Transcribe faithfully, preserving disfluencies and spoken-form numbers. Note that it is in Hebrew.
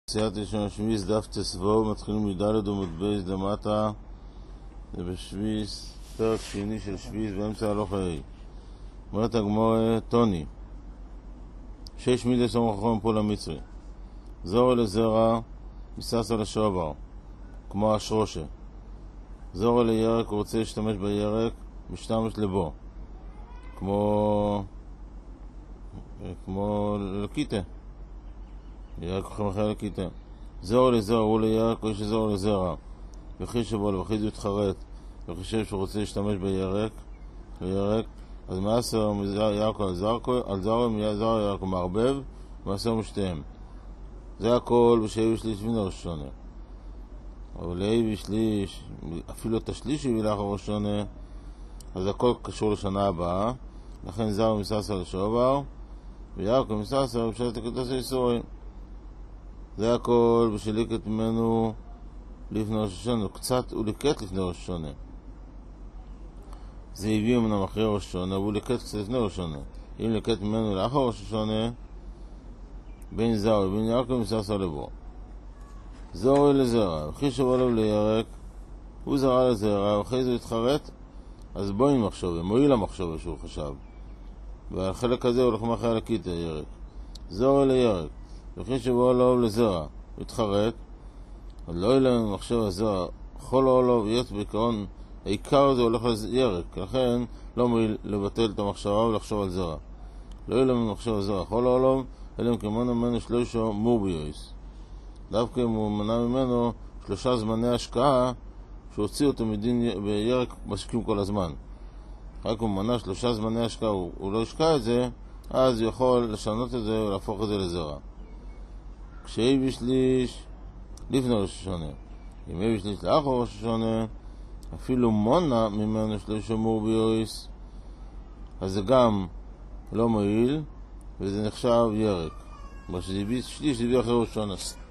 סיעת ראשון שביס דף תסבו, מתחילים מדלת ומודבייס למטה, זה בשביס, פרק שני של שביס באמצע הלוך ה'. אומרת הגמורה, טוני שש מידי סומך חכם פול המצרי, זור אל הזרע מסס על השובר כמו השרושה, זור אל הירק, הוא רוצה להשתמש בירק, משתמש לבו כמו כמו לקיטה, ירק חכם אחר לקיטה. זור לזרע הוא לירק, או שזור לזרע וכי שבו לבחי זה יתחרט וחישב שהוא רוצה להשתמש בירק בירק אז מעשר ירק על זרקו על זרעו זרע ירק ומערבב מעשר משתיהם. זה הכל בשאי ושליש מן הראשונה, אבל לאי ושליש אפילו את השליש הביא לאחר ראשונה, אז הכל קשור לשנה הבאה. לכן זרע מססר לשובר וירק ומססר בשלט הקדוש היסורי. זה הכל בשליקת ממנו לפני ראש השונה, קצת הוא ליקט לפני ראש השונה, זה הביא ממנו אחרי ראש השונה והוא ליקט קצת לפני ראש השונה. אם ליקט ממנו לאחר ראש השונה בין זרע ובין ירק ומססר לבו, זור לזרע וכי שבו לו לירק, הוא זרע לזרע ואחרי זה התחרט, אז בואי מחשוב, מועיל המחשוב שהוא חשב, והחלק הזה הוא לכם אחרי לקיטה ירק. זור לירק וכי שבו לו לזרע התחרט, אז לא יהיה לנו מחשב הזרע חול עולו ויית בעיקרון העיקר הזה הולך לירק, לכן לא מועיל לבטל את המחשבה ולחשוב על זרע. לא יהיה לנו מחשב הזרע חול עולו אלא אם כמונו ממנו שלושו מורביוס, דווקא אם הוא מנע ממנו שלושה זמני השקעה שהוציא אותו מדין בירק משקים כל הזמן. רק אם הוא מנע שלושה זמני השקעה הוא, הוא לא השקע את זה, אז הוא יכול לשנות את זה ולהפוך את זה לזרע. כשאי בשליש לפני ראש השונה, אם אי בשליש לאחר ראש השונה אפילו מונה ממנו שלושו מורביוס, אז זה גם לא מועיל וזה נחשב ירק. מה שזה שליש זה ביא אחרי ראש השונה.